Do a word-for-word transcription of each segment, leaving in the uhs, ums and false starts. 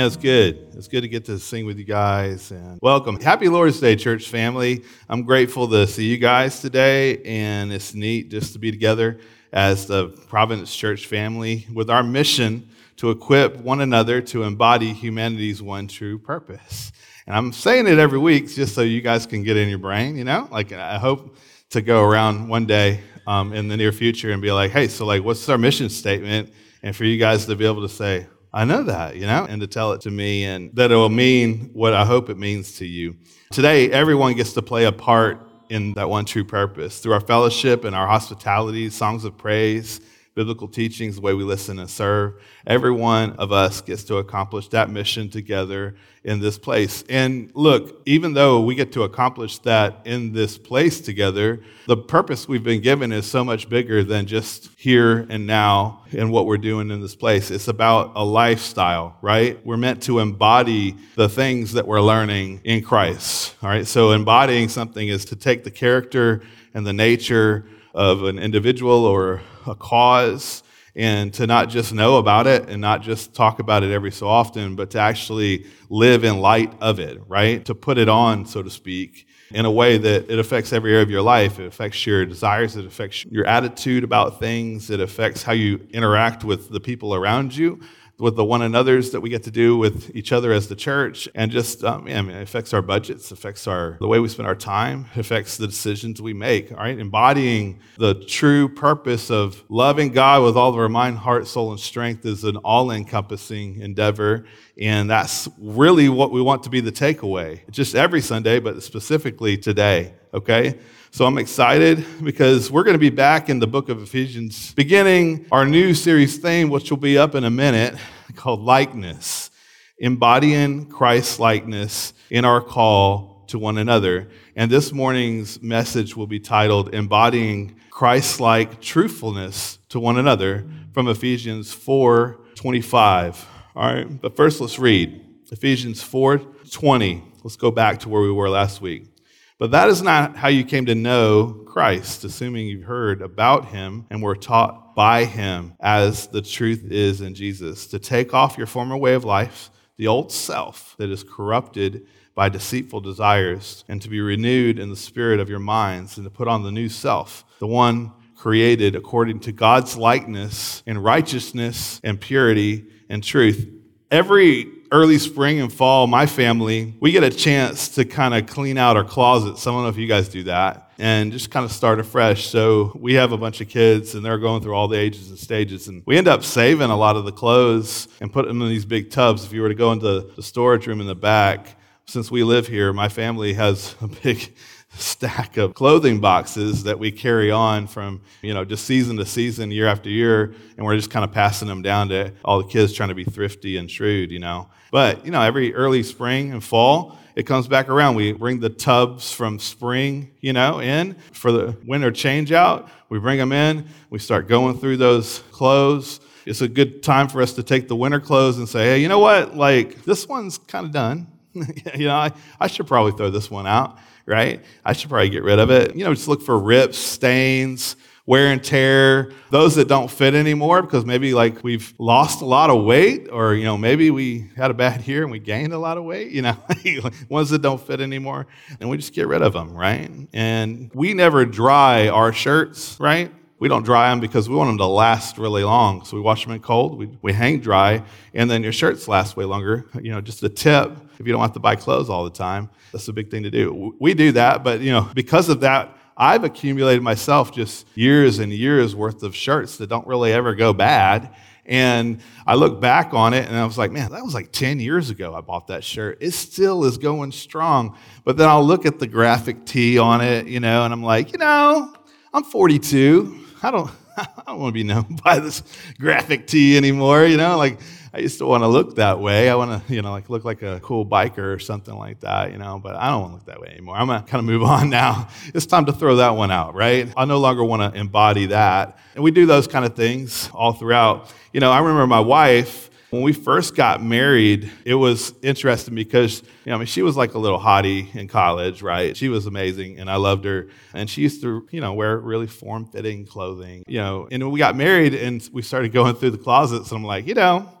Man, it's good. It's good to get to sing with you guys. And welcome. Happy Lord's Day, church family. I'm grateful to see you guys today, and it's neat just to be together as the Providence Church family with our mission to equip one another to embody humanity's one true purpose. And I'm saying it every week just so you guys can get in your brain, you know? Like, I hope to go around one day um, in the near future and be like, hey, so like, what's our mission statement? And for you guys to be able to say, I know that, you know, and to tell it to me, and that it will mean what I hope it means to you. Today, everyone gets to play a part in that one true purpose through our fellowship and our hospitality, songs of praise, biblical teachings, the way we listen and serve. Every one of us gets to accomplish that mission together in this place. And look, even though we get to accomplish that in this place together, the purpose we've been given is so much bigger than just here and now and what we're doing in this place. It's about a lifestyle, right? We're meant to embody the things that we're learning in Christ, all right? So embodying something is to take the character and the nature of an individual or a cause, and to not just know about it and not just talk about it every so often, but to actually live in light of it, right? To put it on, so to speak, in a way that it affects every area of your life. It affects your desires. It affects your attitude about things. It affects how you interact with the people around you, with the one another's that we get to do with each other as the church, and just, um, yeah, I mean, it affects our budgets, affects our the way we spend our time, affects the decisions we make, all right? Embodying the true purpose of loving God with all of our mind, heart, soul, and strength is an all-encompassing endeavor, and that's really what we want to be the takeaway, just every Sunday, but specifically today, okay? So I'm excited because we're going to be back in the book of Ephesians, beginning our new series theme, which will be up in a minute, called Likeness, embodying Christ's likeness in our call to one another. And this morning's message will be titled Embodying Christ-like Truthfulness to One Another from Ephesians four twenty-five. All right, but first let's read Ephesians four twenty. Let's go back to where we were last week. But that is not how you came to know Christ, assuming you've heard about him and were taught by him, as the truth is in Jesus, to take off your former way of life, the old self that is corrupted by deceitful desires, and to be renewed in the spirit of your minds, and to put on the new self, the one created according to God's likeness in righteousness and purity and truth. Every early spring and fall, my family, we get a chance to kind of clean out our closets. I don't know if you guys do that, and just kind of start afresh. So we have a bunch of kids, and they're going through all the ages and stages, and we end up saving a lot of the clothes and put them in these big tubs. If you were to go into the storage room in the back, since we live here, my family has a big stack of clothing boxes that we carry on from, you know, just season to season, year after year, and we're just kind of passing them down to all the kids trying to be thrifty and shrewd, you know. But, you know, every early spring and fall, it comes back around. We bring the tubs from spring, you know, in for the winter change out. We bring them in. We start going through those clothes. It's a good time for us to take the winter clothes and say, hey, you know what? Like, this one's kind of done. you know, I, I should probably throw this one out. Right? I should probably get rid of it. You know, just look for rips, stains, wear and tear, those that don't fit anymore because maybe like we've lost a lot of weight, or, you know, maybe we had a bad year and we gained a lot of weight, you know, ones that don't fit anymore, and we just get rid of them, right? And we never dry our shirts, right? We don't dry them because we want them to last really long. So we wash them in cold, we, we hang dry, and then your shirts last way longer. You know, just a tip, if you don't have to buy clothes all the time, that's a big thing to do. We do that, but, you know, because of that, I've accumulated myself just years and years worth of shirts that don't really ever go bad. And I look back on it and I was like, man, that was like ten years ago I bought that shirt. It still is going strong. But then I'll look at the graphic tee on it, you know, and I'm like, you know, I'm forty-two. I don't, I don't want to be known by this graphic tee anymore, you know, like I used to want to look that way. I want to, you know, like look like a cool biker or something like that, you know, but I don't want to look that way anymore. I'm going to kind of move on now. It's time to throw that one out, right? I no longer want to embody that. And we do those kind of things all throughout. You know, I remember my wife, when we first got married, it was interesting because, you know, I mean, she was like a little hottie in college, right? She was amazing, and I loved her. And she used to, you know, wear really form-fitting clothing, you know. And when we got married and we started going through the closets, and I'm like, you know,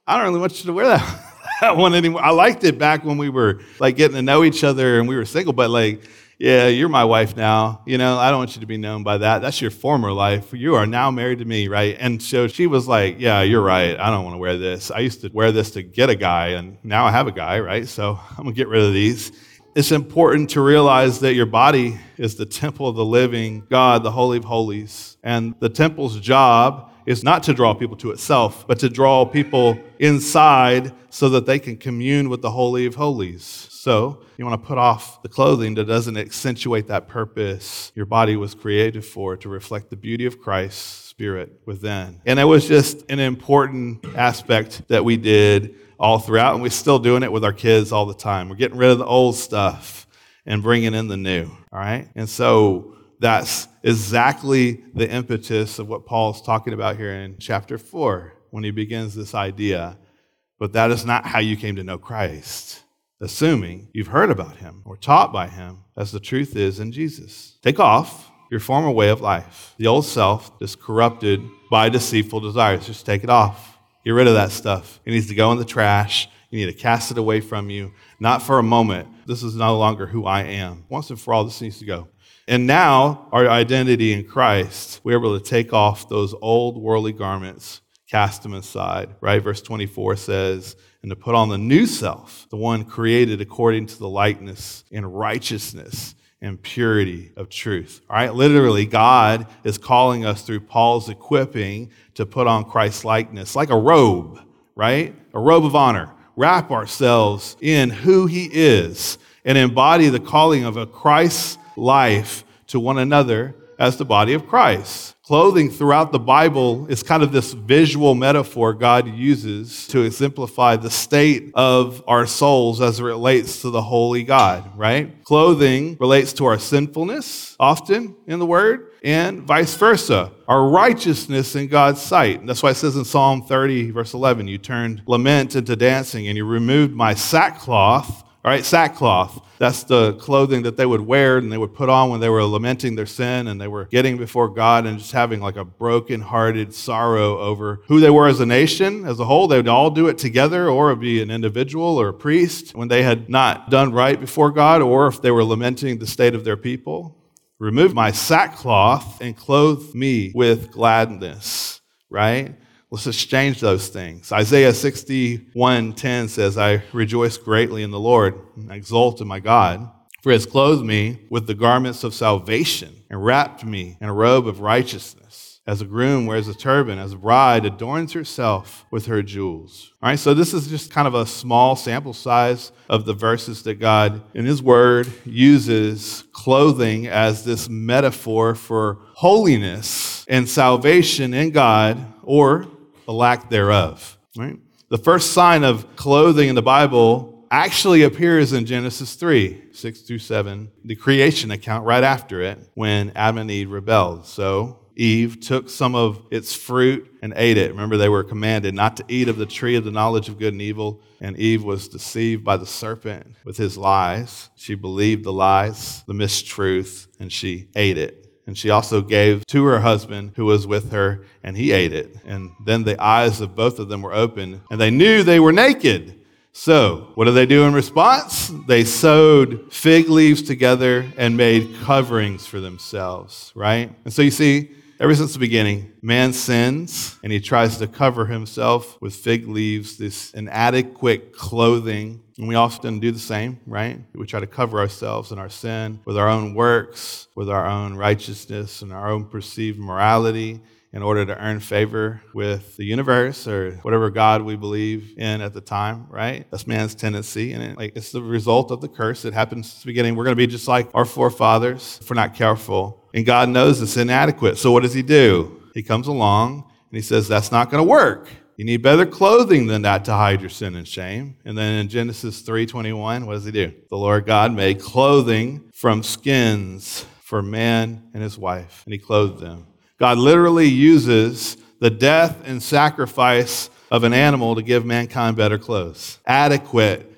I don't really want you to wear that, that one anymore. I liked it back when we were like getting to know each other and we were single, but like, yeah, you're my wife now. You know, I don't want you to be known by that. That's your former life. You are now married to me, right? And so she was like, yeah, you're right. I don't want to wear this. I used to wear this to get a guy, and now I have a guy, right? So I'm going to get rid of these. It's important to realize that your body is the temple of the living God, the Holy of Holies. And the temple's job is not to draw people to itself, but to draw people inside so that they can commune with the Holy of Holies. So you want to put off the clothing that doesn't accentuate that purpose your body was created for, to reflect the beauty of Christ's Spirit within. And it was just an important aspect that we did all throughout, and we're still doing it with our kids all the time. We're getting rid of the old stuff and bringing in the new, all right? And so that's exactly the impetus of what Paul's talking about here in chapter four when he begins this idea. But that is not how you came to know Christ, assuming you've heard about him or taught by him, as the truth is in Jesus. Take off your former way of life. The old self is corrupted by deceitful desires. Just take it off. Get rid of that stuff. It needs to go in the trash. You need to cast it away from you, not for a moment. This is no longer who I am. Once and for all, this needs to go. And now, our identity in Christ, we're able to take off those old worldly garments, cast them aside, right? Verse twenty-four says, and to put on the new self, the one created according to the likeness and righteousness and purity of truth. All right, literally, God is calling us through Paul's equipping to put on Christ's likeness, like a robe, right? A robe of honor. Wrap ourselves in who he is and embody the calling of a Christ life to one another as the body of Christ. Clothing throughout the Bible is kind of this visual metaphor God uses to exemplify the state of our souls as it relates to the holy God, right? Clothing relates to our sinfulness, often in the Word, and vice versa, our righteousness in God's sight. And that's why it says in Psalm thirty, verse eleven, you turned lament into dancing, and you removed my sackcloth. All right, sackcloth. That's the clothing that they would wear and they would put on when they were lamenting their sin and they were getting before God and just having like a broken-hearted sorrow over who they were as a nation, as a whole. They would all do it together, or it'd be an individual or a priest when they had not done right before God, or if they were lamenting the state of their people. Remove my sackcloth and clothe me with gladness, right? Let's exchange those things. Isaiah sixty-one ten says, I rejoice greatly in the Lord, and I exult in my God, for he has clothed me with the garments of salvation and wrapped me in a robe of righteousness. As a groom wears a turban, as a bride adorns herself with her jewels. All right, so this is just kind of a small sample size of the verses that God, in his word, uses clothing as this metaphor for holiness and salvation in God, or the lack thereof, right? The first sign of clothing in the Bible actually appears in Genesis three, six through seven, the creation account right after it, when Adam and Eve rebelled. So Eve took some of its fruit and ate it. Remember, they were commanded not to eat of the tree of the knowledge of good and evil, and Eve was deceived by the serpent with his lies. She believed the lies, the mistruth, and she ate it. And she also gave to her husband who was with her, and he ate it. And then the eyes of both of them were open, and they knew they were naked. So what did they do in response? They sewed fig leaves together and made coverings for themselves, right? And so you see, ever since the beginning, man sins, and he tries to cover himself with fig leaves, this inadequate clothing. And we often do the same, right? We try to cover ourselves in our sin with our own works, with our own righteousness, and our own perceived morality in order to earn favor with the universe or whatever God we believe in at the time, right? That's man's tendency, and it, like, it's the result of the curse. It happens at the beginning. We're going to be just like our forefathers if we're not careful. And God knows it's inadequate. So what does he do? He comes along and he says, that's not going to work. You need better clothing than that to hide your sin and shame. And then in Genesis three twenty-one, what does he do? The Lord God made clothing from skins for man and his wife, and he clothed them. God literally uses the death and sacrifice of an animal to give mankind better clothes. Adequate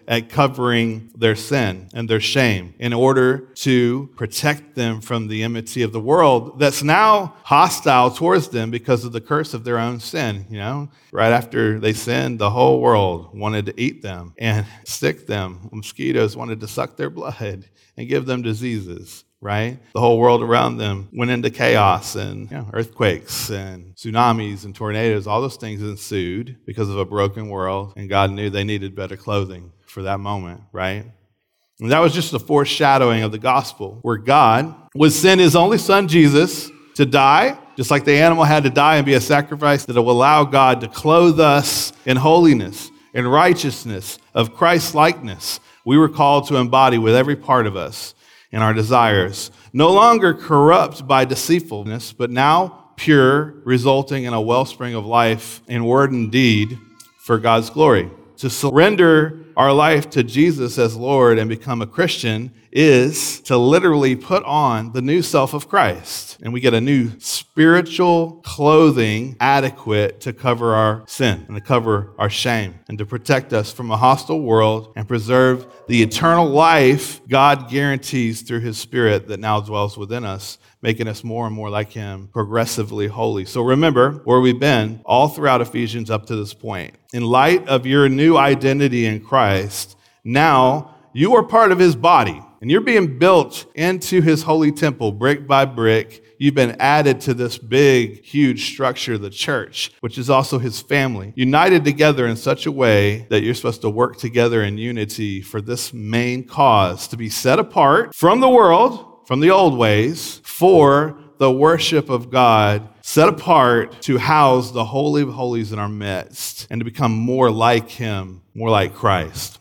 at covering their sin and their shame in order to protect them from the enmity of the world that's now hostile towards them because of the curse of their own sin. You know, right after they sinned, the whole world wanted to eat them and stick them. Mosquitoes wanted to suck their blood and give them diseases. Right? The whole world around them went into chaos, and you know, earthquakes and tsunamis and tornadoes. All those things ensued because of a broken world, and God knew they needed better clothing for that moment, right? And that was just a foreshadowing of the gospel, where God would send his only son, Jesus, to die, just like the animal had to die and be a sacrifice, that will allow God to clothe us in holiness, in righteousness, of Christ's likeness. We were called to embody with every part of us and our desires, no longer corrupt by deceitfulness, but now pure, resulting in a wellspring of life in word and deed for God's glory. To surrender our life to Jesus as Lord and become a Christian is to literally put on the new self of Christ. And we get a new spiritual clothing adequate to cover our sin and to cover our shame and to protect us from a hostile world and preserve the eternal life God guarantees through his Spirit that now dwells within us, making us more and more like him, progressively holy. So remember where we've been all throughout Ephesians up to this point. In light of your new identity in Christ, now you are part of his body, and you're being built into his holy temple brick by brick. You've been added to this big, huge structure, the church, which is also his family, united together in such a way that you're supposed to work together in unity for this main cause, to be set apart from the world, from the old ways, for the worship of God, set apart to house the Holy of Holies in our midst and to become more like him, more like Christ.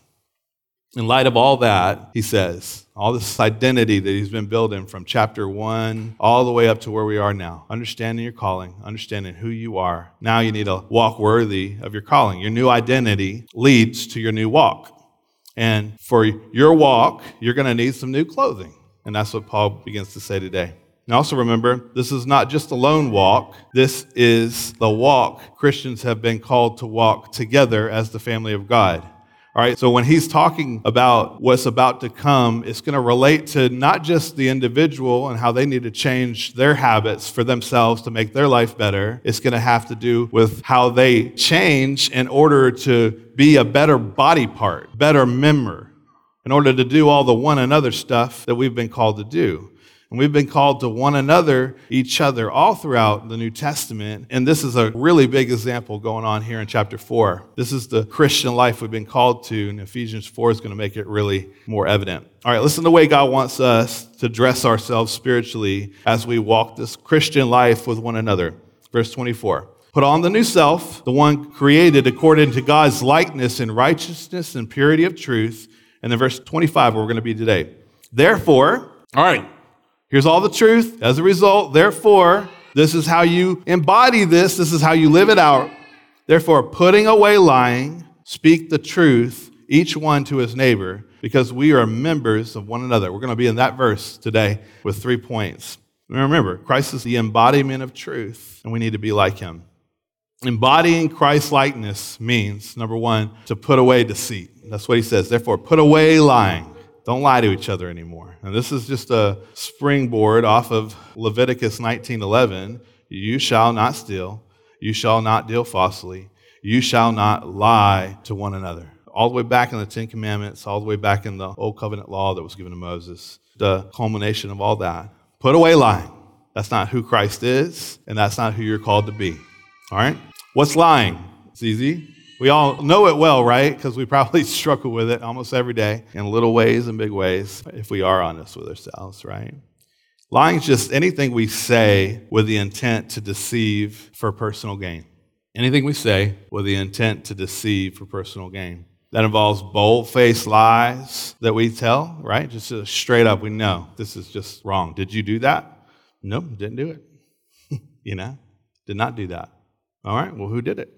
In light of all that, he says, all this identity that he's been building from chapter one all the way up to where we are now, understanding your calling, understanding who you are. Now you need to walk worthy of your calling. Your new identity leads to your new walk. And for your walk, you're going to need some new clothing. And that's what Paul begins to say today. And also remember, this is not just a lone walk. This is the walk Christians have been called to walk together as the family of God. All right, so when he's talking about what's about to come, it's going to relate to not just the individual and how they need to change their habits for themselves to make their life better. It's going to have to do with how they change in order to be a better body part, better member, in order to do all the one another stuff that we've been called to do. And we've been called to one another, each other, all throughout the New Testament. And this is a really big example going on here in chapter four. This is the Christian life we've been called to, and Ephesians four is going to make it really more evident. All right, listen to the way God wants us to dress ourselves spiritually as we walk this Christian life with one another. Verse twenty-four. Put on the new self, the one created according to God's likeness in righteousness and purity of truth. And then verse twenty-five, where we're going to be today. Therefore, all right, here's all the truth. As a result, therefore, this is how you embody this. This is how you live it out. Therefore, putting away lying, speak the truth, each one to his neighbor, because we are members of one another. We're going to be in that verse today with three points. And remember, Christ is the embodiment of truth, and we need to be like him. Embodying Christ's likeness means, number one, to put away deceit. That's what he says. Therefore, put away lying. Don't lie to each other anymore. And this is just a springboard off of Leviticus nineteen eleven. You shall not steal. You shall not deal falsely. You shall not lie to one another. All the way back in the Ten Commandments, all the way back in the Old Covenant law that was given to Moses, the culmination of all that. Put away lying. That's not who Christ is, and that's not who you're called to be. All right? What's lying? It's easy. We all know it well, right? Because we probably struggle with it almost every day in little ways and big ways, if we are honest with ourselves, right? Lying is just anything we say with the intent to deceive for personal gain. Anything we say with the intent to deceive for personal gain. That involves bold-faced lies that we tell, right? Just uh, straight up, we know this is just wrong. Did you do that? No, didn't do it. You know, did not do that. All right, well, who did it?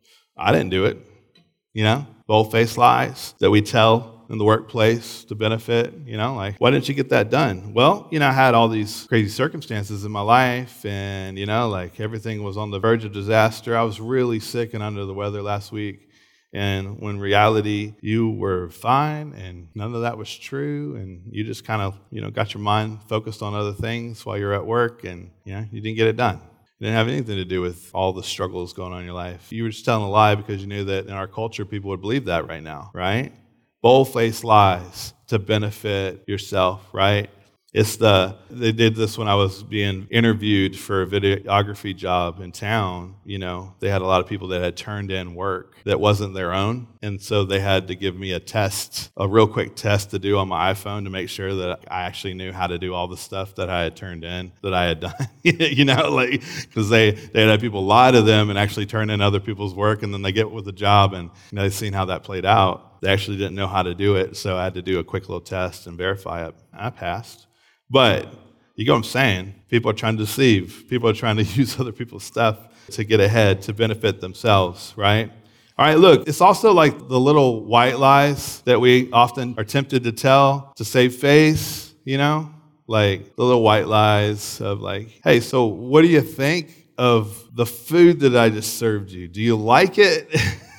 I didn't do it. You know, bold-faced lies that we tell in the workplace to benefit, you know, like, why didn't you get that done? Well, you know, I had all these crazy circumstances in my life, and, you know, like everything was on the verge of disaster. I was really sick and under the weather last week, And when in reality, you were fine and none of that was true. And you just kind of, you know, got your mind focused on other things while you're at work and, you know, you didn't get it done. It didn't have anything to do with all the struggles going on in your life. You were just telling a lie because you knew that in our culture, people would believe that right now, right? Bold-faced lies to benefit yourself, right? It's the, they did this when I was being interviewed for a videography job in town. You know, they had a lot of people that had turned in work that wasn't their own. And so they had to give me a test, a real quick test to do on my iPhone to make sure that I actually knew how to do all the stuff that I had turned in, that I had done. You know, like, because they, they had had people lie to them and actually turn in other people's work, and then they get with the job, and you know, they've seen how that played out. They actually didn't know how to do it, so I had to do a quick little test and verify it. I passed. But you get what I'm saying? People are trying to deceive. People are trying to use other people's stuff to get ahead, to benefit themselves, right? All right, look, it's also like the little white lies that we often are tempted to tell to save face, you know? Like the little white lies of like, hey, so what do you think of the food that I just served you? Do you like it?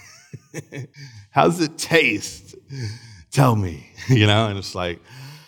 How's it taste? Tell me, you know? And it's like,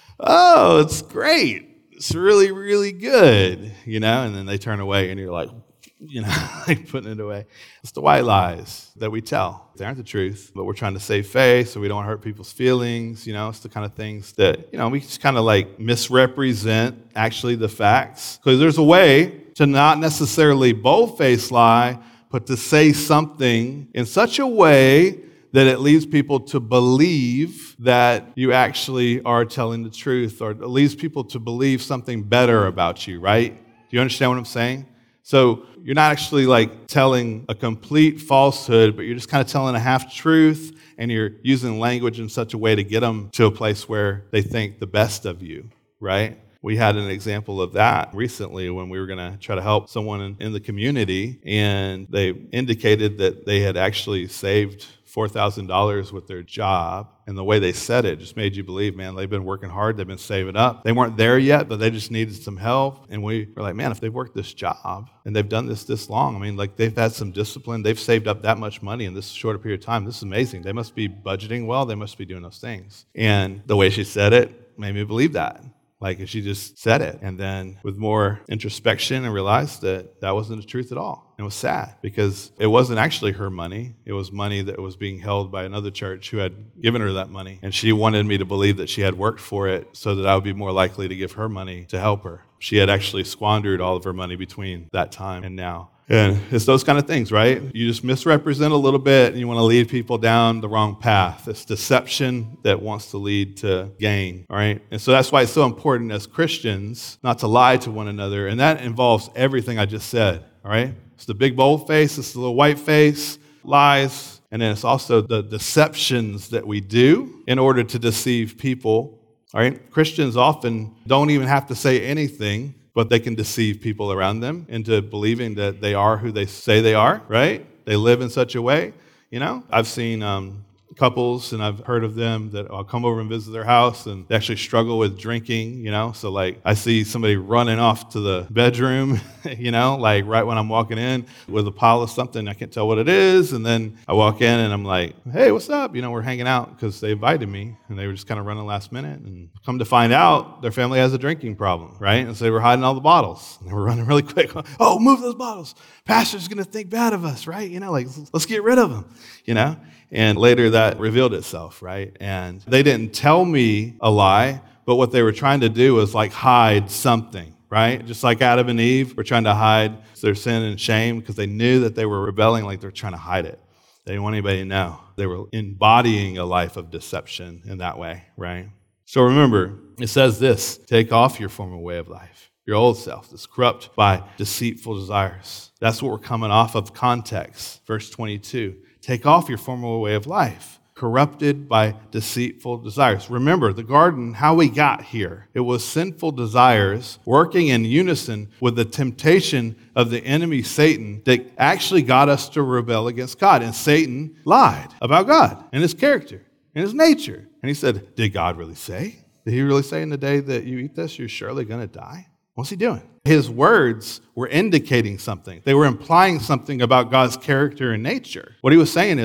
oh, it's great. It's really, really good, you know? And then they turn away and you're like, you know, like putting it away. It's the white lies that we tell. They aren't the truth, but we're trying to save face so we don't want to hurt people's feelings, you know? It's the kind of things that, you know, we just kind of like misrepresent actually the facts. Because there's a way to not necessarily bold-faced lie, but to say something in such a way that it leads people to believe that you actually are telling the truth, or it leads people to believe something better about you, right? Do you understand what I'm saying? So you're not actually like telling a complete falsehood, but you're just kind of telling a half-truth, and you're using language in such a way to get them to a place where they think the best of you, right? We had an example of that recently when we were going to try to help someone in, in the community, and they indicated that they had actually saved four thousand dollars with their job, and the way they said it just made you believe, man, they've been working hard, they've been saving up. They weren't there yet, but they just needed some help, and we were like, man, if they've worked this job, and they've done this this long, I mean, like, they've had some discipline, they've saved up that much money in this shorter period of time. This is amazing. They must be budgeting well, they must be doing those things. And the way she said it made me believe that. Like, if she just said it, and then with more introspection and realized that that wasn't the truth at all. It was sad because it wasn't actually her money. It was money that was being held by another church who had given her that money. And she wanted me to believe that she had worked for it so that I would be more likely to give her money to help her. She had actually squandered all of her money between that time and now. And it's those kind of things, right? You just misrepresent a little bit and you want to lead people down the wrong path. It's deception that wants to lead to gain, all right? And so that's why it's so important as Christians not to lie to one another. And that involves everything I just said, all right? It's the big bold face, it's the little white face, lies, and then it's also the deceptions that we do in order to deceive people, all right? Christians often don't even have to say anything, but they can deceive people around them into believing that they are who they say they are, right? They live in such a way, you know? I've seen um, couples, and I've heard of them that I'll come over and visit their house, and they actually struggle with drinking, you know? So, like, I see somebody running off to the bedroom, you know, like right when I'm walking in with a pile of something. I can't tell what it is, and then I walk in, and I'm like, hey, what's up? You know, we're hanging out because they invited me, and they were just kind of running last minute, and come to find out, their family has a drinking problem, right? And so they were hiding all the bottles, and they were running really quick. Oh, move those bottles. Pastor's going to think bad of us, right? You know, like, let's get rid of them, you know? And later that revealed itself, right? And they didn't tell me a lie, but what they were trying to do was like hide something, right? Just like Adam and Eve were trying to hide their sin and shame because they knew that they were rebelling, like they're trying to hide it. They didn't want anybody to know. They were embodying a life of deception in that way, right? So remember, it says this, take off your former way of life, your old self that's corrupt by deceitful desires. That's what we're coming off of context, verse twenty-two. Take off your former way of life, corrupted by deceitful desires. Remember, the garden, how we got here. It was sinful desires working in unison with the temptation of the enemy, Satan, that actually got us to rebel against God. And Satan lied about God and his character and his nature. And he said, did God really say? Did he really say in the day that you eat this, you're surely going to die? What's he doing? His words were indicating something. They were implying something about God's character and nature. What he was saying is,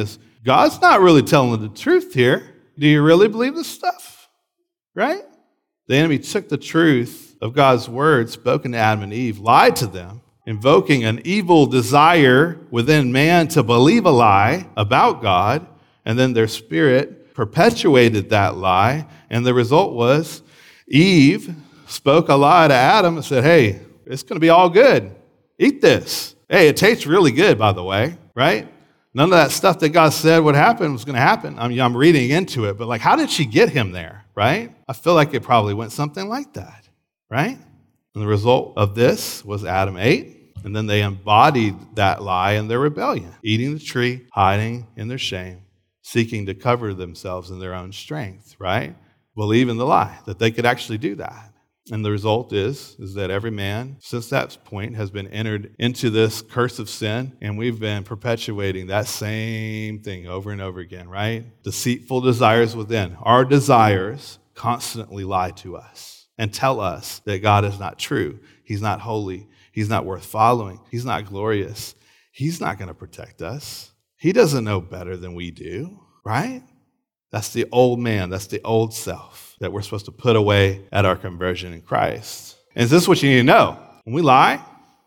God's not really telling the truth here. Do you really believe this stuff? Right? The enemy took the truth of God's word spoken to Adam and Eve, lied to them, invoking an evil desire within man to believe a lie about God, and then their spirit perpetuated that lie, and the result was Eve spoke a lie to Adam and said, hey, it's going to be all good. Eat this. Hey, it tastes really good, by the way, right? None of that stuff that God said would happen was going to happen. I mean, I'm reading into it, but like, how did she get him there, right? I feel like it probably went something like that, right? And the result of this was Adam ate, and then they embodied that lie in their rebellion, eating the tree, hiding in their shame, seeking to cover themselves in their own strength, right? Believing the lie, that they could actually do that. And the result is, is that every man since that point has been entered into this curse of sin, and we've been perpetuating that same thing over and over again, right? Deceitful desires within. Our desires constantly lie to us and tell us that God is not true. He's not holy. He's not worth following. He's not glorious. He's not going to protect us. He doesn't know better than we do, right? That's the old man. That's the old self that we're supposed to put away at our conversion in Christ. And is this what you need to know? When we lie,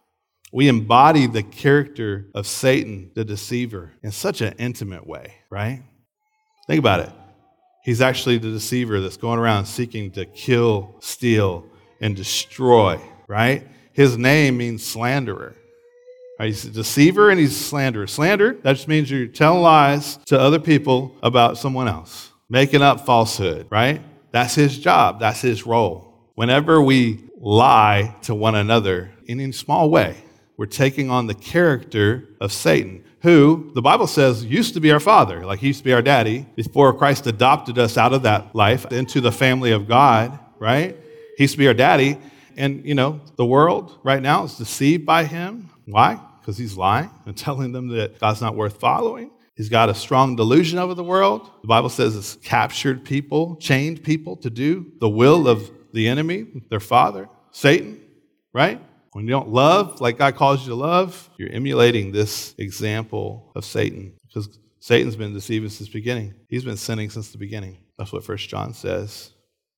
we embody the character of Satan, the deceiver, in such an intimate way, right? Think about it. He's actually the deceiver that's going around seeking to kill, steal, and destroy, right? His name means slanderer. Right? He's a deceiver and he's a slanderer. Slander, that just means you're telling lies to other people about someone else, making up falsehood, right? That's his job. That's his role. Whenever we lie to one another in any small way, we're taking on the character of Satan, who the Bible says used to be our father, like he used to be our daddy, before Christ adopted us out of that life into the family of God, right? He used to be our daddy. And, you know, the world right now is deceived by him. Why? Because he's lying and telling them that God's not worth following. He's got a strong delusion over the world. The Bible says it's captured people, chained people to do the will of the enemy, their father, Satan, right? When you don't love like God calls you to love, you're emulating this example of Satan, because Satan's been deceiving since the beginning. He's been sinning since the beginning. That's what First John says,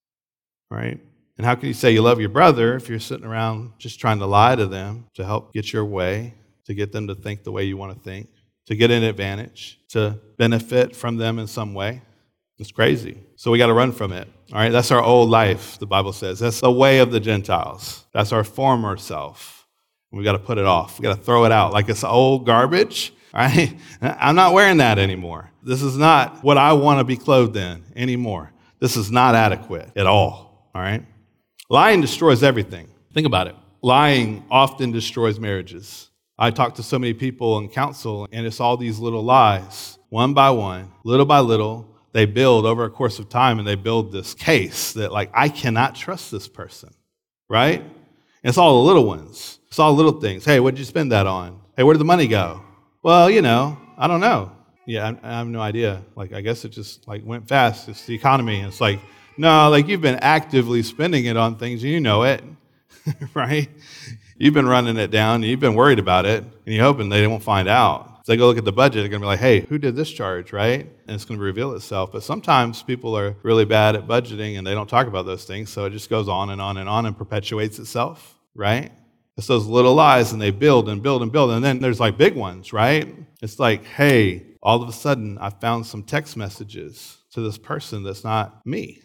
right? And how can you say you love your brother if you're sitting around just trying to lie to them to help get your way, to get them to think the way you want to think, to get an advantage, to benefit from them in some way? It's crazy. So we got to run from it. All right, that's our old life, the Bible says. That's the way of the Gentiles. That's our former self. And we got to put it off. We got to throw it out like it's old garbage. All right, I'm not wearing that anymore. This is not what I want to be clothed in anymore. This is not adequate at all. All right. Lying destroys everything. Think about it. Lying often destroys marriages. I talk to so many people in counsel, and it's all these little lies, one by one, little by little. They build over a course of time, and they build this case that, like, I cannot trust this person, right? And it's all the little ones. It's all little things. Hey, what did you spend that on? Hey, where did the money go? Well, you know, I don't know. Yeah, I, I have no idea. Like, I guess it just, like, went fast. It's the economy. And it's like, no, like, you've been actively spending it on things, and you know it, right? You've been running it down, and you've been worried about it, and you're hoping they won't find out. If they go look at the budget, they're going to be like, hey, who did this charge, right? And it's going to reveal itself. But sometimes people are really bad at budgeting, and they don't talk about those things, so it just goes on and on and on and perpetuates itself, right? It's those little lies, and they build and build and build. And then there's like big ones, right? It's like, hey, all of a sudden, I found some text messages to this person that's not me.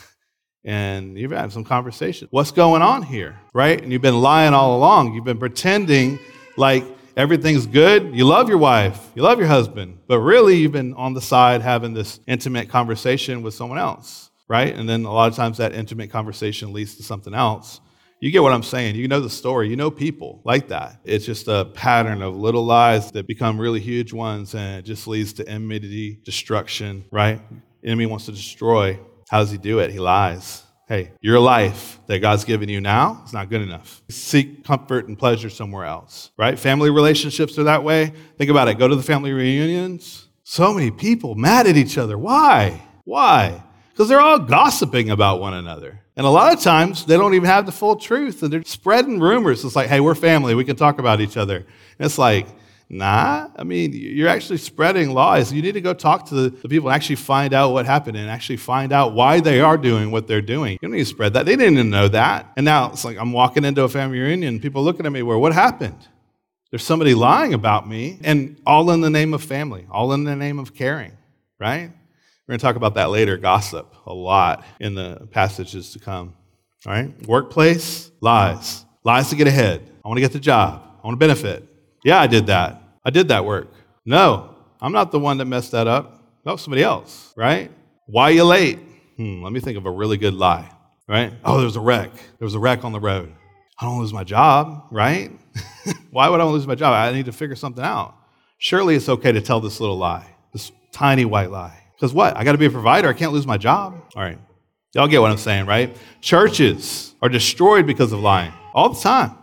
And you've had some conversation. What's going on here, right? And you've been lying all along. You've been pretending like everything's good. You love your wife. You love your husband. But really, you've been on the side having this intimate conversation with someone else, right? And then a lot of times that intimate conversation leads to something else. You get what I'm saying. You know the story. You know people like that. It's just a pattern of little lies that become really huge ones, and it just leads to enmity, destruction, right? The enemy wants to destroy. How does he do it? He lies. Hey, your life that God's given you now is not good enough. Seek comfort and pleasure somewhere else, right? Family relationships are that way. Think about it. Go to the family reunions. So many people mad at each other. Why? Why? Because they're all gossiping about one another. And a lot of times, they don't even have the full truth, and they're spreading rumors. It's like, hey, we're family. We can talk about each other. And it's like, nah, I mean, you're actually spreading lies. You need to go talk to the, the people and actually find out what happened and actually find out why they are doing what they're doing. You don't need to spread that. They didn't even know that. And now it's like I'm walking into a family reunion, people looking at me, where what happened? There's somebody lying about me, and all in the name of family, all in the name of caring, right? We're going to talk about that later, gossip, a lot in the passages to come, all right? Workplace, lies. Lies to get ahead. I want to get the job. I want to benefit. Yeah, I did that. I did that work. No, I'm not the one that messed that up. That was somebody else, right? Why are you late? Hmm, let me think of a really good lie, right? Oh, there was a wreck. There was a wreck on the road. I don't lose my job, right? Why would I lose my job? I need to figure something out. Surely it's okay to tell this little lie, this tiny white lie. Because what? I got to be a provider. I can't lose my job. All right. Y'all get what I'm saying, right? Churches are destroyed because of lying all the time.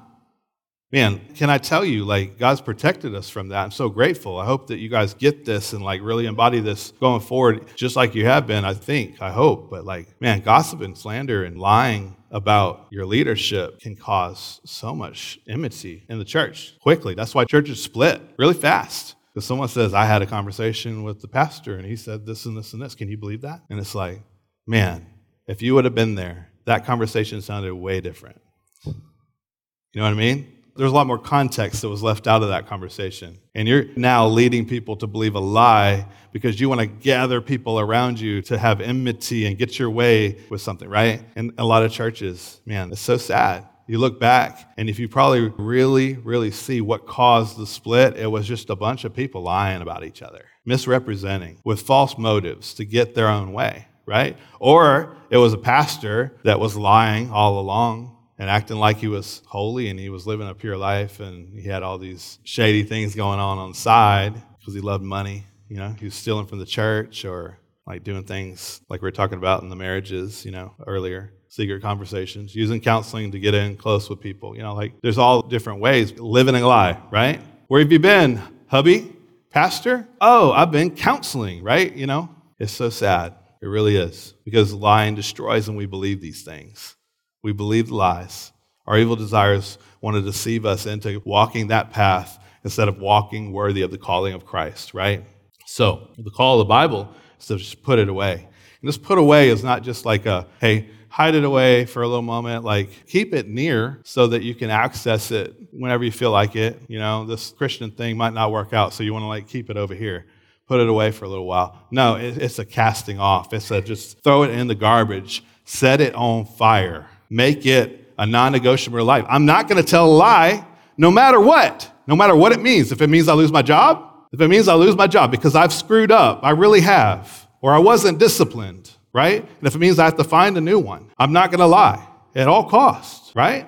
Man, can I tell you, like, God's protected us from that. I'm so grateful. I hope that you guys get this and, like, really embody this going forward, just like you have been, I think, I hope. But, like, man, gossip and slander and lying about your leadership can cause so much enmity in the church quickly. That's why churches split really fast. Because someone says, I had a conversation with the pastor, and he said this and this and this. Can you believe that? And it's like, man, if you would have been there, that conversation sounded way different. You know what I mean? There's a lot more context that was left out of that conversation. And you're now leading people to believe a lie because you want to gather people around you to have enmity and get your way with something, right? And a lot of churches, man, it's so sad. You look back, and if you probably really, really see what caused the split, it was just a bunch of people lying about each other, misrepresenting with false motives to get their own way, right? Or it was a pastor that was lying all along and acting like he was holy and he was living a pure life, and he had all these shady things going on on the side because he loved money. You know, he was stealing from the church, or like doing things like we were talking about in the marriages, you know, earlier, secret conversations, using counseling to get in close with people. You know, like there's all different ways, living a lie, right? Where have you been, hubby, pastor? Oh, I've been counseling, right? You know, it's so sad. It really is, because lying destroys when we believe these things. We believe lies. Our evil desires want to deceive us into walking that path instead of walking worthy of the calling of Christ, right? So the call of the Bible is to just put it away. And this put away is not just like a, hey, hide it away for a little moment. Like, keep it near so that you can access it whenever you feel like it. You know, this Christian thing might not work out, so you want to like keep it over here. Put it away for a little while. No, it, it's a casting off. It's a just throw it in the garbage. Set it on fire. Make it a non-negotiable life. I'm not going to tell a lie no matter what, no matter what it means. If it means I lose my job, if it means I lose my job because I've screwed up, I really have, or I wasn't disciplined, right? And if it means I have to find a new one, I'm not going to lie at all costs, right?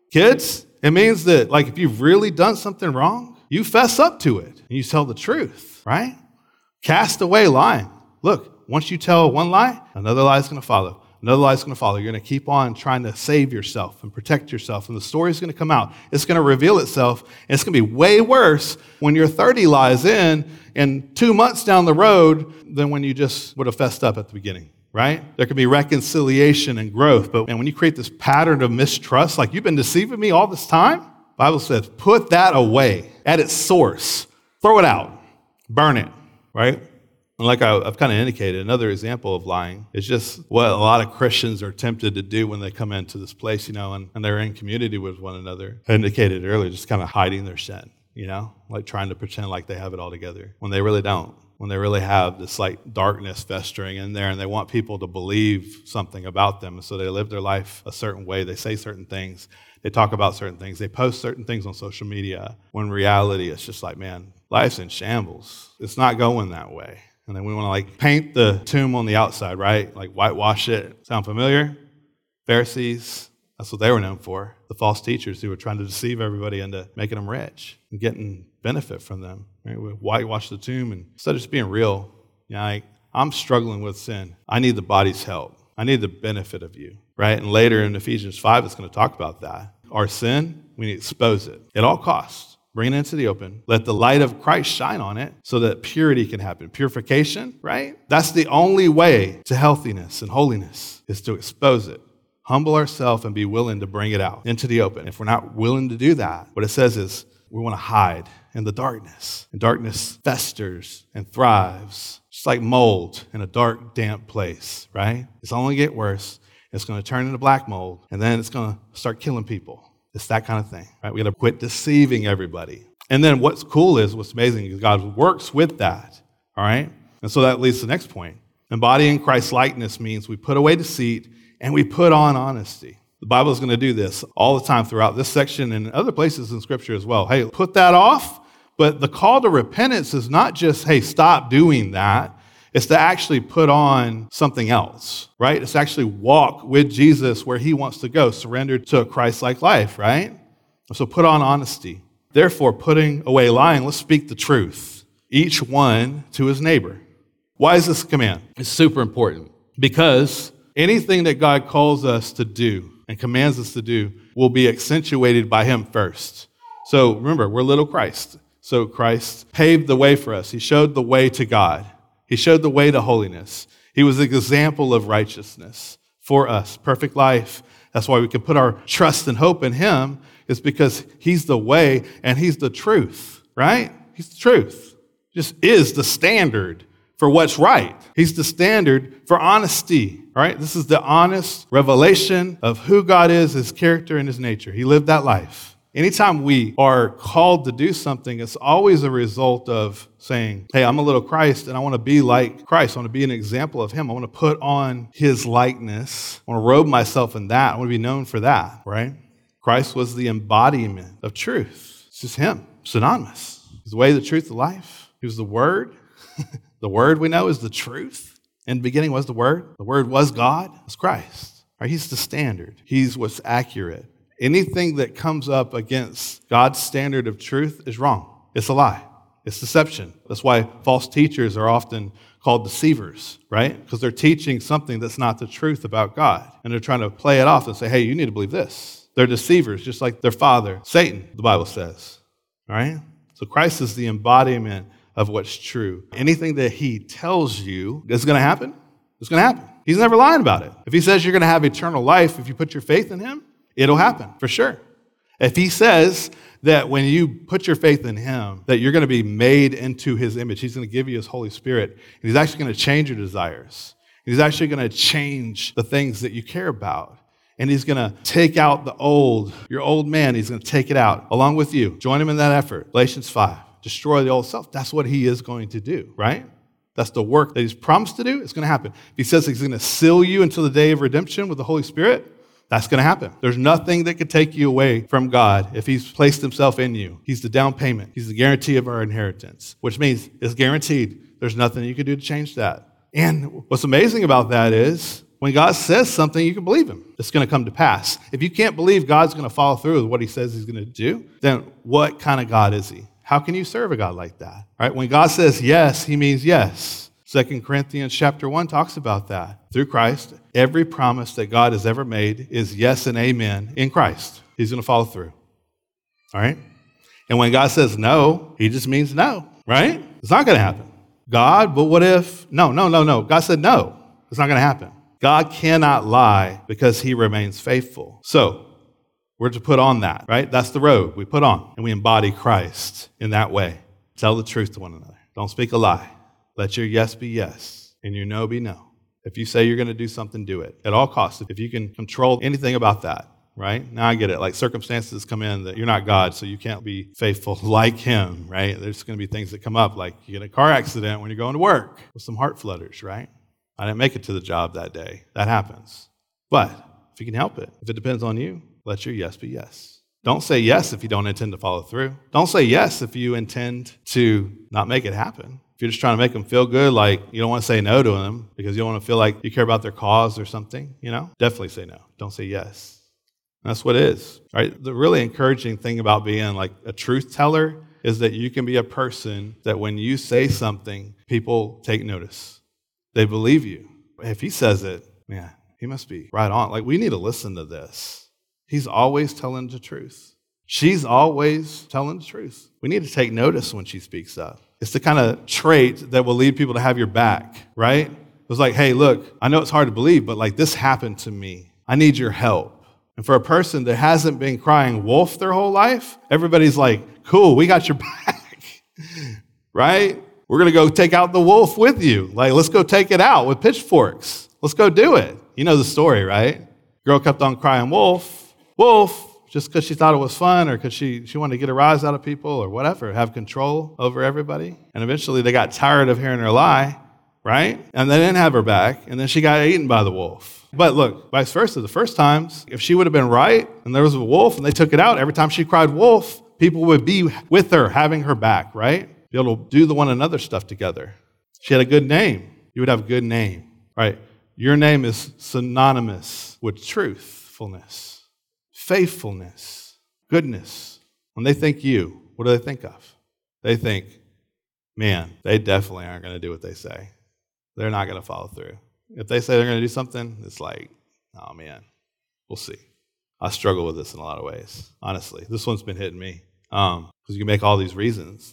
Kids, it means that like if you've really done something wrong, you fess up to it and you tell the truth, right? Cast away lying. Look, once you tell one lie, another lie is going to follow. Another lie is going to follow. You're going to keep on trying to save yourself and protect yourself. And the story is going to come out. It's going to reveal itself. And it's going to be way worse when you're thirty lies in and two months down the road than when you just would have fessed up at the beginning, right? There can be reconciliation and growth. But and when you create this pattern of mistrust, like you've been deceiving me all this time, the Bible says, put that away at its source. Throw it out. Burn it, right? And like I've kind of indicated, another example of lying is just what a lot of Christians are tempted to do when they come into this place, you know, and, and they're in community with one another. I indicated earlier, just kind of hiding their sin, you know, like trying to pretend like they have it all together when they really don't, when they really have this like darkness festering in there and they want people to believe something about them. And so they live their life a certain way. They say certain things. They talk about certain things. They post certain things on social media when in reality, it's just like, man, life's in shambles. It's not going that way. And then we want to like paint the tomb on the outside, right? Like whitewash it. Sound familiar? Pharisees, that's what they were known for. The false teachers who were trying to deceive everybody into making them rich and getting benefit from them. Right? We whitewash the tomb, and instead of just being real, you know, like, I'm struggling with sin. I need the body's help. I need the benefit of you, right? And later in Ephesians five, it's going to talk about that. Our sin, we need to expose it at all costs. Bring it into the open. Let the light of Christ shine on it so that purity can happen. Purification, right? That's the only way to healthiness and holiness is to expose it. Humble ourselves and be willing to bring it out into the open. If we're not willing to do that, what it says is We want to hide in the darkness. And darkness festers and thrives, just like mold in a dark, damp place, right? It's only get worse. It's going to turn into black mold, and then it's going to start killing people. It's that kind of thing, right? We got to quit deceiving everybody. And then what's cool is, what's amazing is God works with that, all right? And so that leads to the next point. Embodying Christ's likeness means we put away deceit and we put on honesty. The Bible is going to do this all the time throughout this section and other places in Scripture as well. Hey, put that off, but the call to repentance is not just, hey, stop doing that. It's to actually put on something else, right? It's to actually walk with Jesus where he wants to go, surrender to a Christ-like life, right? So put on honesty. Therefore, putting away lying, let's speak the truth, each one to his neighbor. Why is this a command? It's super important because anything that God calls us to do and commands us to do will be accentuated by him first. So remember, we're little Christ. So Christ paved the way for us. He showed the way to God. He showed the way to holiness. He was an example of righteousness for us, perfect life. That's why we can put our trust and hope in him, is because he's the way and he's the truth, right? He's the truth. Just is the standard for what's right. He's the standard for honesty, right? This is the honest revelation of who God is, his character, and his nature. He lived that life. Anytime we are called to do something, it's always a result of saying, hey, I'm a little Christ, and I want to be like Christ. I want to be an example of him. I want to put on his likeness. I want to robe myself in that. I want to be known for that, right? Christ was the embodiment of truth. It's just him, synonymous. He's the way, the truth, the life. He was the Word. The Word we know is the truth. In the beginning was the Word. The Word was God. It's Christ. Right? He's the standard. He's what's accurate. Anything that comes up against God's standard of truth is wrong. It's a lie. It's deception. That's why false teachers are often called deceivers, right? Because they're teaching something that's not the truth about God. And they're trying to play it off and say, hey, you need to believe this. They're deceivers, just like their father, Satan, the Bible says. All right? So Christ is the embodiment of what's true. Anything that he tells you is going to happen, it's going to happen. He's never lying about it. If he says you're going to have eternal life if you put your faith in him, it'll happen, for sure. If he says that when you put your faith in him, that you're going to be made into his image, he's going to give you his Holy Spirit, and he's actually going to change your desires. He's actually going to change the things that you care about. And he's going to take out the old, your old man, he's going to take it out along with you. Join him in that effort. Galatians five, destroy the old self. That's what he is going to do, right? That's the work that he's promised to do. It's going to happen. If he says he's going to seal you until the day of redemption with the Holy Spirit, that's going to happen. There's nothing that could take you away from God if he's placed himself in you. He's the down payment. He's the guarantee of our inheritance, which means it's guaranteed. There's nothing you can do to change that. And what's amazing about that is when God says something, you can believe him. It's going to come to pass. If you can't believe God's going to follow through with what he says he's going to do, then what kind of God is he? How can you serve a God like that? Right? When God says yes, he means yes. Second Corinthians chapter one talks about that. Through Christ, every promise that God has ever made is yes and amen in Christ. He's going to follow through. All right? And when God says no, he just means no, right? It's not going to happen. God, but what if? No, no, no, no. God said no. It's not going to happen. God cannot lie because he remains faithful. So we're to put on that, right? That's the robe we put on, and we embody Christ in that way. Tell the truth to one another. Don't speak a lie. Let your yes be yes, and your no be no. If you say you're going to do something, do it at all costs. If you can control anything about that, right? Now I get it. Like circumstances come in that you're not God, so you can't be faithful like him, right? There's going to be things that come up, like you get a car accident when you're going to work with some heart flutters, right? I didn't make it to the job that day. That happens. But if you can help it, if it depends on you, let your yes be yes. Don't say yes if you don't intend to follow through. Don't say yes if you intend to not make it happen. If you're just trying to make them feel good, like you don't want to say no to them because you don't want to feel like you care about their cause or something, you know, definitely say no. Don't say yes. And that's what it is, right? The really encouraging thing about being like a truth teller is that you can be a person that when you say something, people take notice. They believe you. If he says it, man, he must be right on. Like we need to listen to this. He's always telling the truth. She's always telling the truth. We need to take notice when she speaks up. It's the kind of trait that will lead people to have your back, right? It was like, hey, look, I know it's hard to believe, but like this happened to me. I need your help. And for a person that hasn't been crying wolf their whole life, everybody's like, cool, we got your back, right? We're going to go take out the wolf with you. Like, let's go take it out with pitchforks. Let's go do it. You know the story, right? Girl kept on crying wolf, wolf, just because she thought it was fun or because she, she wanted to get a rise out of people or whatever, have control over everybody. And eventually they got tired of hearing her lie, right? And they didn't have her back, and then she got eaten by the wolf. But look, vice versa, the first times, if she would have been right and there was a wolf and they took it out, every time she cried wolf, people would be with her, having her back, right? Be able to do the one another stuff together. She had a good name. You would have a good name, right? Your name is synonymous with truthfulness, faithfulness, goodness. When they think you, what do they think of? They think, man, they definitely aren't going to do what they say. They're not going to follow through. If they say they're going to do something, it's like, oh man, we'll see. I struggle with this in a lot of ways, honestly. This one's been hitting me because um, you can make all these reasons.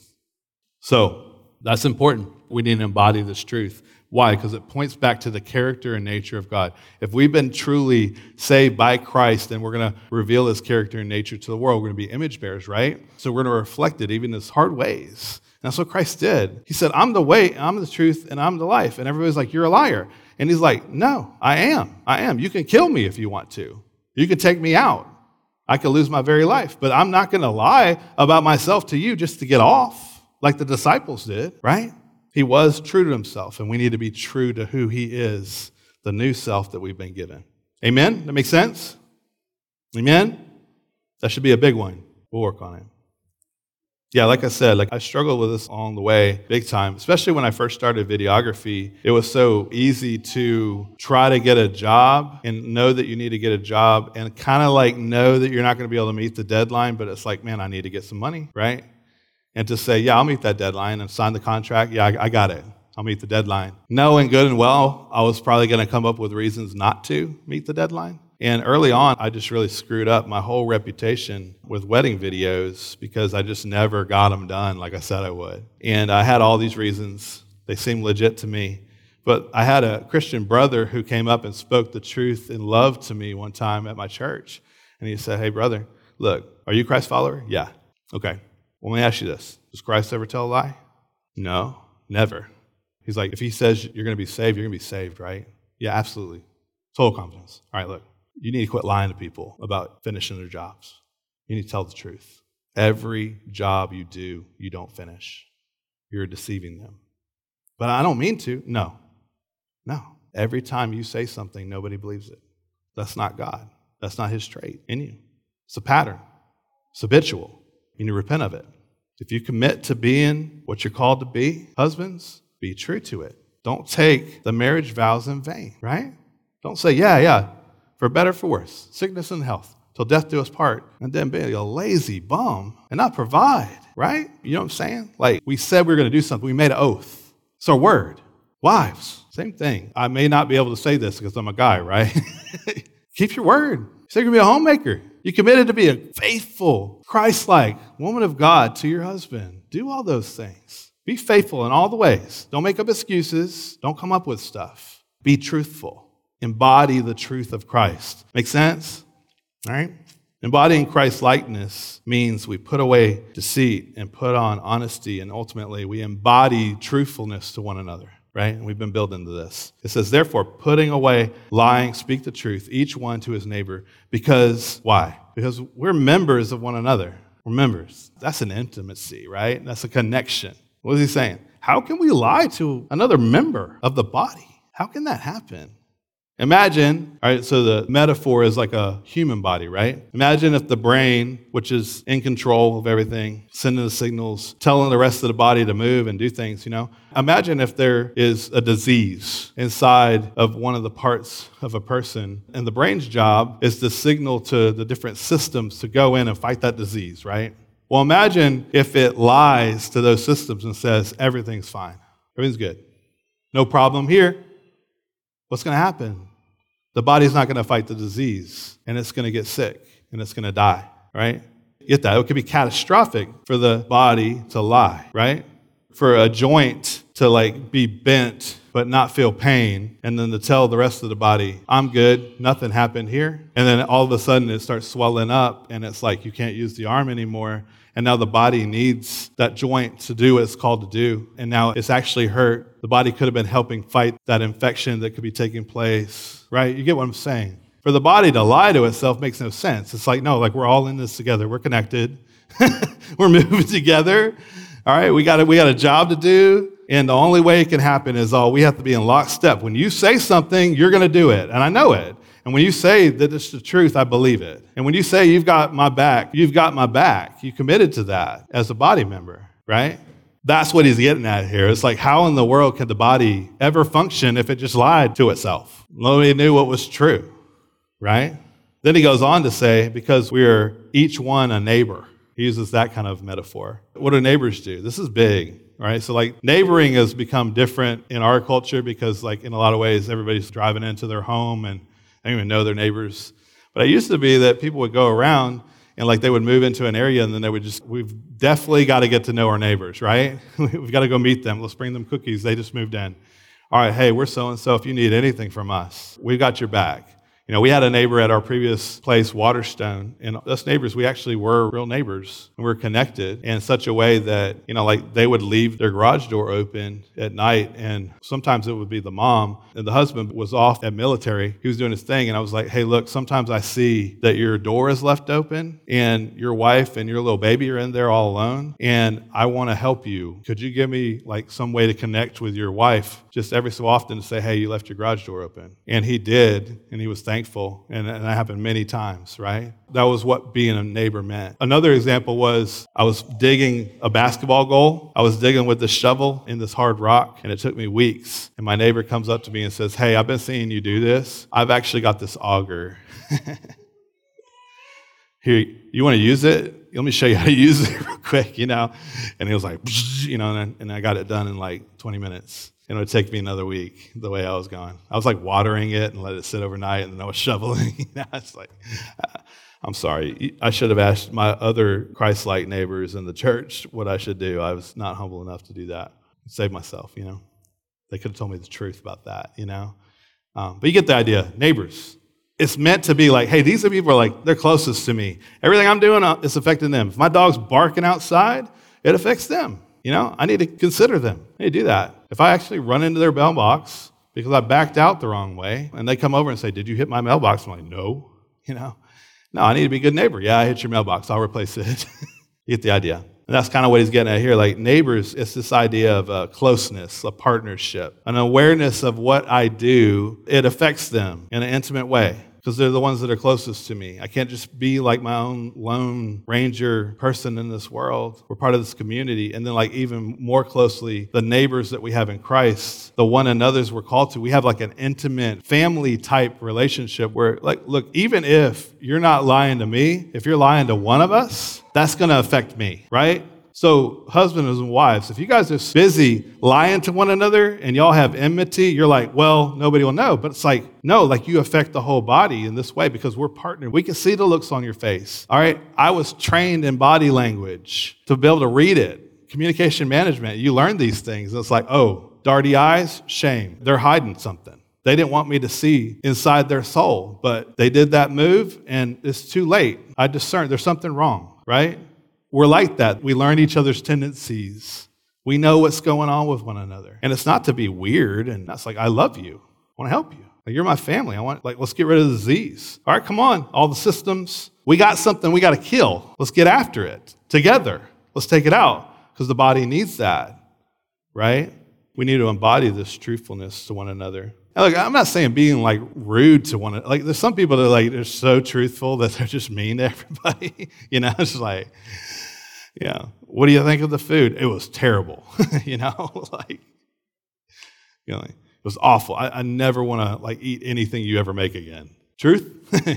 So that's important. We need to embody this truth. Why? Because it points back to the character and nature of God. If we've been truly saved by Christ, then we're going to reveal his character and nature to the world. We're going to be image bearers, right? So we're going to reflect it even in his hard ways. And that's what Christ did. He said, I'm the way, I'm the truth, and I'm the life. And everybody's like, you're a liar. And he's like, no, I am. I am. You can kill me if you want to. You can take me out. I could lose my very life. But I'm not going to lie about myself to you just to get off like the disciples did, right? He was true to himself, and we need to be true to who he is, the new self that we've been given. Amen? That makes sense? Amen? That should be a big one. We'll work on it. Yeah, like I said, like I struggled with this along the way, big time, especially when I first started videography. It was so easy to try to get a job and know that you need to get a job and kind of like know that you're not going to be able to meet the deadline, but it's like, man, I need to get some money, right? And to say, yeah, I'll meet that deadline and sign the contract. Yeah, I, I got it. I'll meet the deadline. Knowing good and well, I was probably going to come up with reasons not to meet the deadline. And early on, I just really screwed up my whole reputation with wedding videos because I just never got them done like I said I would. And I had all these reasons. They seemed legit to me. But I had a Christian brother who came up and spoke the truth in love to me one time at my church. And he said, hey, brother, look, are you a Christ follower? Yeah. Okay. Well, let me ask you this. Does Christ ever tell a lie? No, never. He's like, if he says you're going to be saved, you're going to be saved, right? Yeah, absolutely. Total confidence. All right, look. You need to quit lying to people about finishing their jobs. You need to tell the truth. Every job you do, you don't finish. You're deceiving them. But I don't mean to. No. No. Every time you say something, nobody believes it. That's not God. That's not his trait in you. It's a pattern. It's habitual. You need to repent of it. If you commit to being what you're called to be, husbands, be true to it. Don't take the marriage vows in vain, right? Don't say, yeah, yeah, for better, for worse, sickness and health, till death do us part, and then be a lazy bum and not provide, right? You know what I'm saying? Like, we said we were going to do something. We made an oath. It's our word. Wives, same thing. I may not be able to say this because I'm a guy, right? Keep your word. You said you're going to be a homemaker. You committed to be a faithful, Christ-like woman of God to your husband. Do all those things. Be faithful in all the ways. Don't make up excuses. Don't come up with stuff. Be truthful. Embody the truth of Christ. Make sense? All right? Embodying Christ's likeness means we put away deceit and put on honesty, and ultimately we embody truthfulness to one another, right? And we've been built into this. It says, therefore, putting away lying, speak the truth, each one to his neighbor. Because, why? Because we're members of one another. We're members. That's an intimacy, right? That's a connection. What is he saying? How can we lie to another member of the body? How can that happen? Imagine, all right, so the metaphor is like a human body, right? Imagine if the brain, which is in control of everything, sending the signals, telling the rest of the body to move and do things, you know? Imagine if there is a disease inside of one of the parts of a person, and the brain's job is to signal to the different systems to go in and fight that disease, right? Well, imagine if it lies to those systems and says, everything's fine, everything's good, no problem here. What's going to happen? The body's not going to fight the disease, and it's going to get sick, and it's going to die, right? Get that? It could be catastrophic for the body to lie, right? For a joint to like be bent but not feel pain, and then to tell the rest of the body, I'm good, nothing happened here. And then all of a sudden it starts swelling up and it's like you can't use the arm anymore. And now the body needs that joint to do what it's called to do. And now it's actually hurt. The body could have been helping fight that infection that could be taking place, right? You get what I'm saying? For the body to lie to itself makes no sense. It's like, no, like we're all in this together. We're connected. We're moving together. All right, we got a, we got a job to do. And the only way it can happen is all we have to be in lockstep. When you say something, you're going to do it. And I know it. And when you say that it's the truth, I believe it. And when you say you've got my back, you've got my back. You committed to that as a body member, right? That's what he's getting at here. It's like, how in the world could the body ever function if it just lied to itself? Nobody knew what was true, right? Then he goes on to say, because we are each one a neighbor. He uses that kind of metaphor. What do neighbors do? This is big. Right? So like neighboring has become different in our culture because like in a lot of ways, everybody's driving into their home and they don't even know their neighbors. But it used to be that people would go around and like they would move into an area and then they would just, we've definitely got to get to know our neighbors, right? We've got to go meet them. Let's bring them cookies. They just moved in. All right, hey, we're so-and-so. If you need anything from us, we've got your back. You know, we had a neighbor at our previous place, Waterstone, and us neighbors, we actually were real neighbors. And we were connected in such a way that, you know, like they would leave their garage door open at night, and sometimes it would be the mom, and the husband was off at military. He was doing his thing, and I was like, hey, look, sometimes I see that your door is left open, and your wife and your little baby are in there all alone, and I want to help you. Could you give me, like, some way to connect with your wife just every so often to say, hey, you left your garage door open? And he did, and he was thankful. Thankful, and, and that happened many times, right? That was what being a neighbor meant. Another example was I was digging a basketball goal. I was digging with the shovel in this hard rock, and it took me weeks. And my neighbor comes up to me and says, hey, I've been seeing you do this. I've actually got this auger. Here, you want to use it? Let me show you how to use it real quick, you know? And he was like, you know, and, and I got it done in like twenty minutes. And it would take me another week the way I was going. I was like watering it and let it sit overnight, and then I was shoveling. You know, it's like, I'm sorry. I should have asked my other Christ-like neighbors in the church what I should do. I was not humble enough to do that. Save myself, you know. They could have told me the truth about that, you know. Um, but you get the idea. Neighbors. It's meant to be like, hey, these are people are like, they're closest to me. Everything I'm doing is affecting them. If my dog's barking outside, it affects them. You know, I need to consider them. I need to do that. If I actually run into their mailbox because I backed out the wrong way, and they come over and say, did you hit my mailbox? I'm like, no. You know, no, I need to be a good neighbor. Yeah, I hit your mailbox. I'll replace it. You get the idea. And that's kind of what he's getting at here. Like neighbors, it's this idea of a closeness, a partnership, an awareness of what I do. It affects them in an intimate way, because they're the ones that are closest to me. I can't just be like my own lone ranger person in this world. We're part of this community. And then like even more closely, the neighbors that we have in Christ, the one another's we're called to, we have like an intimate family type relationship where like, look, even if you're not lying to me, if you're lying to one of us, that's going to affect me, right? So husbands and wives, if you guys are busy lying to one another and y'all have enmity, you're like, well, nobody will know. But it's like, no, like you affect the whole body in this way because we're partnered. We can see the looks on your face. All right. I was trained in body language to be able to read it. Communication management, you learn these things. And it's like, oh, darty eyes, shame. They're hiding something. They didn't want me to see inside their soul, but they did that move and it's too late. I discerned there's something wrong, right? We're like that. We learn each other's tendencies. We know what's going on with one another. And it's not to be weird. And that's like, I love you. I want to help you. Like, you're my family. I want, like, let's get rid of the disease. All right, come on. All the systems. We got something we got to kill. Let's get after it together. Let's take it out because the body needs that, right? We need to embody this truthfulness to one another. And look, I'm not saying being like rude to one another. Like, there's some people that are like, they're so truthful that they're just mean to everybody. You know, it's like, yeah, what do you think of the food? It was terrible, you know, like, you know, it was awful. I, I never want to like eat anything you ever make again. Truth?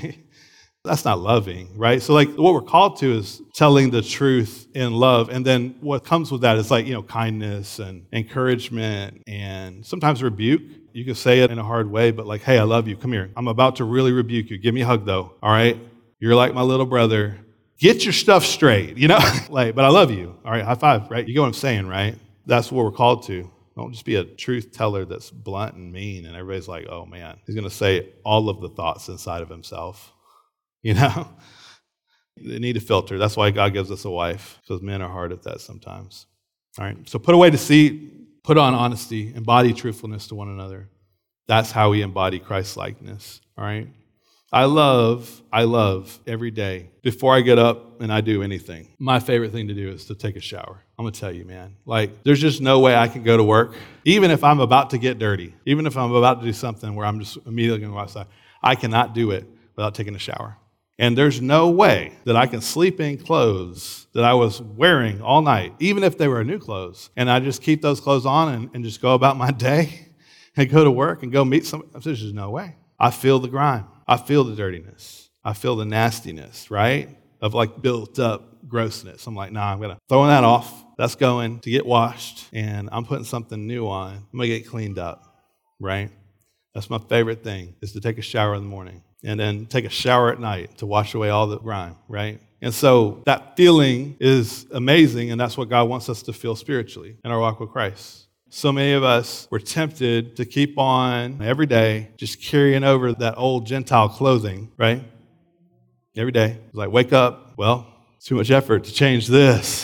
That's not loving, right? So like what we're called to is telling the truth in love. And then what comes with that is like, you know, kindness and encouragement and sometimes rebuke. You can say it in a hard way, but like, hey, I love you. Come here. I'm about to really rebuke you. Give me a hug though. All right. You're like my little brother. Get your stuff straight, you know, like, but I love you. All right, high five, right? You get what I'm saying, right? That's what we're called to. Don't just be a truth teller that's blunt and mean, and everybody's like, oh man, he's going to say all of the thoughts inside of himself. You know? They need a filter. That's why God gives us a wife, because men are hard at that sometimes. All right, so put away deceit, put on honesty, embody truthfulness to one another. That's how we embody Christ-likeness, all right? I love, I love every day, before I get up and I do anything, my favorite thing to do is to take a shower. I'm going to tell you, man. Like, there's just no way I can go to work, even if I'm about to get dirty, even if I'm about to do something where I'm just immediately going to go outside. I cannot do it without taking a shower. And there's no way that I can sleep in clothes that I was wearing all night, even if they were new clothes, and I just keep those clothes on and, and just go about my day and go to work and go meet somebody. There's just no way. I feel the grime. I feel the dirtiness. I feel the nastiness, right? Of like built up grossness. I'm like, nah, I'm going to throw that off. That's going to get washed, and I'm putting something new on. I'm going to get cleaned up, right? That's my favorite thing, is to take a shower in the morning and then take a shower at night to wash away all the grime, right? And so that feeling is amazing, and that's what God wants us to feel spiritually in our walk with Christ. So many of us were tempted to keep on every day just carrying over that old Gentile clothing, right? Every day. Like, wake up. Well, it's too much effort to change this.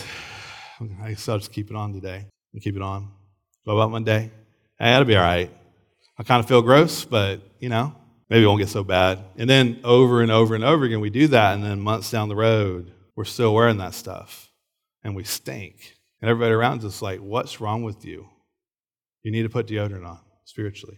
I guess I'll just keep it on today and keep it on. Go about my day. Hey, that'll be all right. I kind of feel gross, but, you know, maybe it won't get so bad. And then over and over and over again, we do that, and then months down the road, we're still wearing that stuff, and we stink. And everybody around us is like, what's wrong with you? You need to put deodorant on spiritually.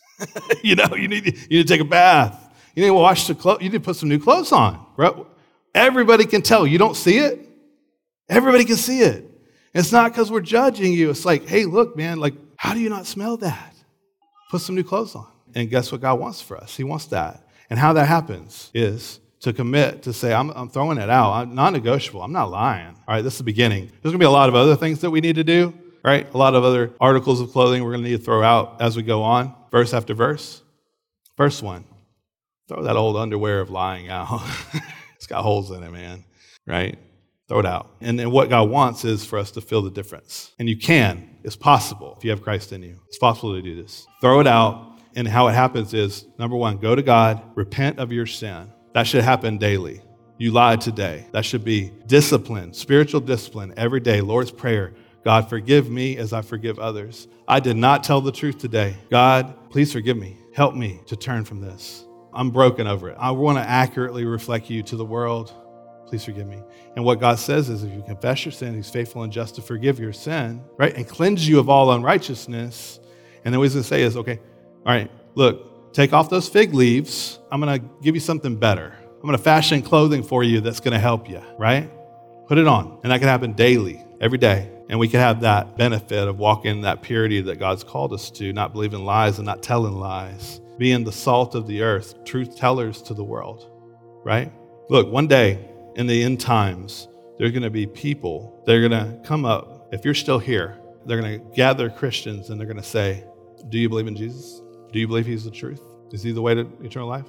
you know, you need, to, you need to take a bath. You need to wash the clothes. You need to put some new clothes on. Bro. Everybody can tell. You don't see it? Everybody can see it. It's not because we're judging you. It's like, hey, look, man, like, how do you not smell that? Put some new clothes on. And guess what God wants for us? He wants that. And how that happens is to commit, to say, I'm, I'm throwing it out. I'm non-negotiable. I'm not lying. All right, this is the beginning. There's going to be a lot of other things that we need to do. Right? A lot of other articles of clothing we're going to need to throw out as we go on, verse after verse. First one, throw that old underwear of lying out. It's got holes in it, man. Right? Throw it out. And then what God wants is for us to feel the difference. And you can. It's possible if you have Christ in you. It's possible to do this. Throw it out. And how it happens is, number one, go to God, repent of your sin. That should happen daily. You lied today. That should be discipline, spiritual discipline every day. Lord's Prayer. God, forgive me as I forgive others. I did not tell the truth today. God, please forgive me. Help me to turn from this. I'm broken over it. I want to accurately reflect you to the world. Please forgive me. And what God says is, if you confess your sin, He's faithful and just to forgive your sin, right? And cleanse you of all unrighteousness. And then what He's going to say is, okay, all right, look, take off those fig leaves. I'm going to give you something better. I'm going to fashion clothing for you that's going to help you, right? Put it on. And that can happen daily, every day. And we can have that benefit of walking in that purity that God's called us to, not believing lies and not telling lies, being the salt of the earth, truth tellers to the world, right? Look, one day in the end times, there's going to be people that are going to come up. If you're still here, they're going to gather Christians and they're going to say, do you believe in Jesus? Do you believe He's the truth? Is He the way to eternal life?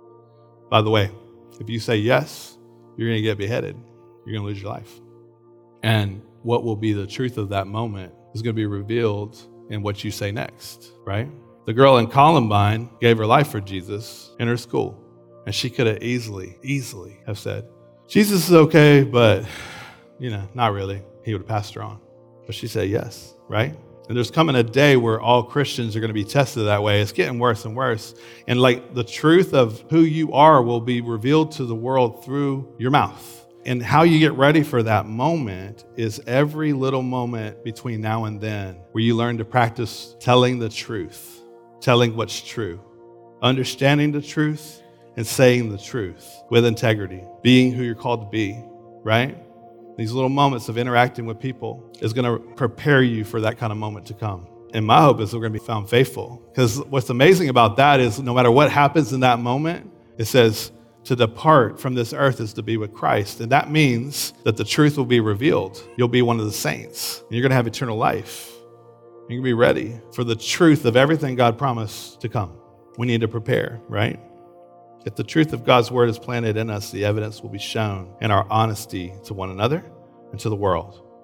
By the way, if you say yes, you're going to get beheaded. You're going to lose your life. And what will be the truth of that moment is going to be revealed in what you say next, right? The girl in Columbine gave her life for Jesus in her school, and she could have easily, easily have said, Jesus is okay, but, you know, not really. He would have passed her on. But she said yes, right? And there's coming a day where all Christians are going to be tested that way. It's getting worse and worse. And like the truth of who you are will be revealed to the world through your mouth. And how you get ready for that moment is every little moment between now and then where you learn to practice telling the truth, telling what's true, understanding the truth, and saying the truth with integrity, being who you're called to be, right? These little moments of interacting with people is going to prepare you for that kind of moment to come. And my hope is we're going to be found faithful. Because what's amazing about that is no matter what happens in that moment, it says, to depart from this earth is to be with Christ. And that means that the truth will be revealed. You'll be one of the saints. And you're going to have eternal life. You're going to be ready for the truth of everything God promised to come. We need to prepare, right? If the truth of God's word is planted in us, the evidence will be shown in our honesty to one another and to the world.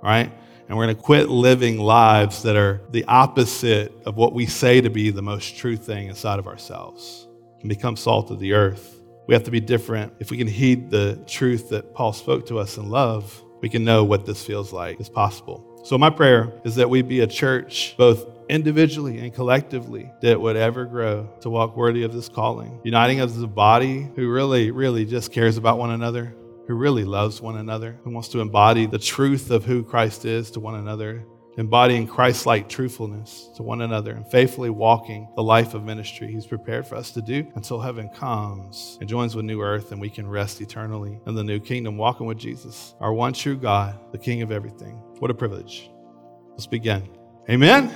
right? And we're going to quit living lives that are the opposite of what we say to be the most true thing inside of ourselves and become salt of the earth. We have to be different. If we can heed the truth that Paul spoke to us in love, we can know what this feels like is possible. So my prayer is that we be a church, both individually and collectively, that would ever grow to walk worthy of this calling, uniting us as a body who really, really just cares about one another, who really loves one another, who wants to embody the truth of who Christ is to one another, embodying Christ-like truthfulness to one another, and faithfully walking the life of ministry He's prepared for us to do until heaven comes and joins with new earth and we can rest eternally in the new kingdom, walking with Jesus, our one true God, the King of everything. What a privilege. Let's begin. Amen.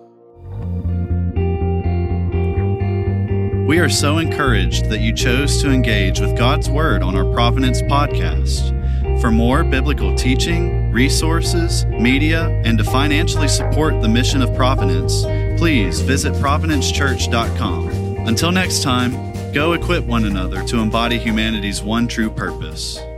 We are so encouraged that you chose to engage with God's Word on our Providence podcast. For more biblical teaching, resources, media, and to financially support the mission of Providence, please visit providence church dot com. Until next time, go equip one another to embody humanity's one true purpose.